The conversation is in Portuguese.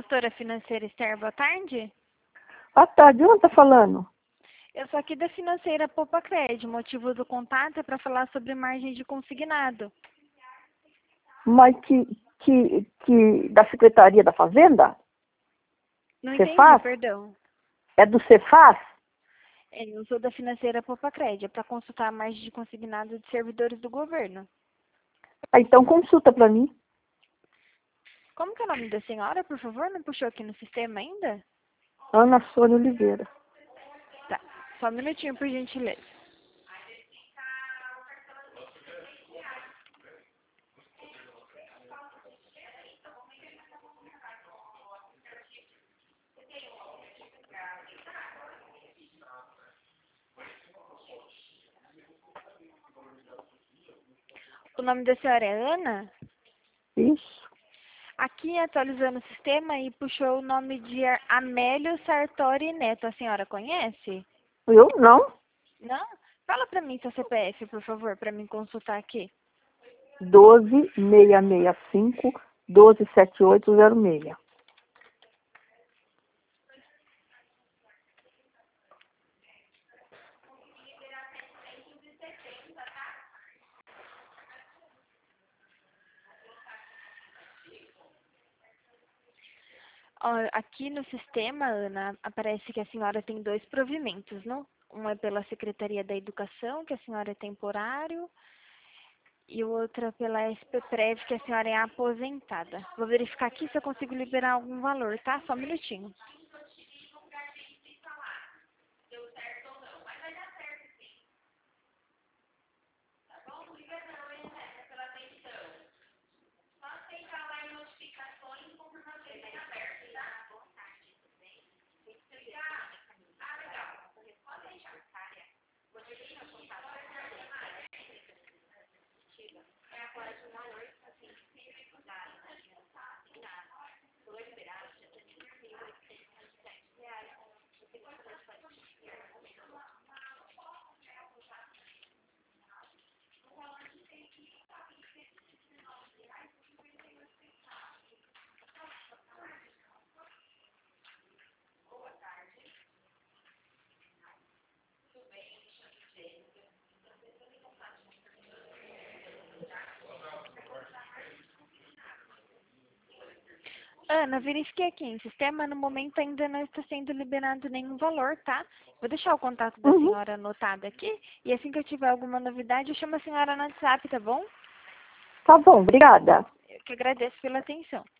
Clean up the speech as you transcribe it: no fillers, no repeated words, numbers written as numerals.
Gestora financeira Esther, boa tarde. Boa tarde, onde tá falando? Eu sou aqui da financeira Poupa-Cred. O motivo do contato é para falar sobre margem de consignado. Mas da Secretaria da Fazenda? Não entendi, Cefaz? perdão. É do Cefaz? Eu sou da financeira Poupa-Cred. É para consultar a margem de consignado de servidores do governo. Ah, então consulta para mim. Como que é o nome da senhora, por favor? Não puxou aqui no sistema ainda? Ana Sônia Oliveira. Tá. Só um minutinho, por gentileza. O nome da senhora é Ana? Isso. Aqui, atualizando o sistema, e puxou o nome de Amélio Sartori Neto. A senhora conhece? Eu não. Não? Fala para mim seu CPF, por favor, para mim consultar aqui. 12665 127806. Ó, aqui no sistema, Ana, aparece que a senhora tem 2 provimentos, não? Um é pela Secretaria da Educação, que a senhora é temporário, e o outro é pela SPPrev, que a senhora é aposentada. Vou verificar aqui se eu consigo liberar algum valor, tá? Só um minutinho. Ana, verifiquei aqui em sistema, no momento ainda não está sendo liberado nenhum valor, tá? Vou deixar o contato da senhora anotado aqui, e assim que eu tiver alguma novidade, eu chamo a senhora no WhatsApp, tá bom? Tá bom, obrigada. Eu que agradeço pela atenção.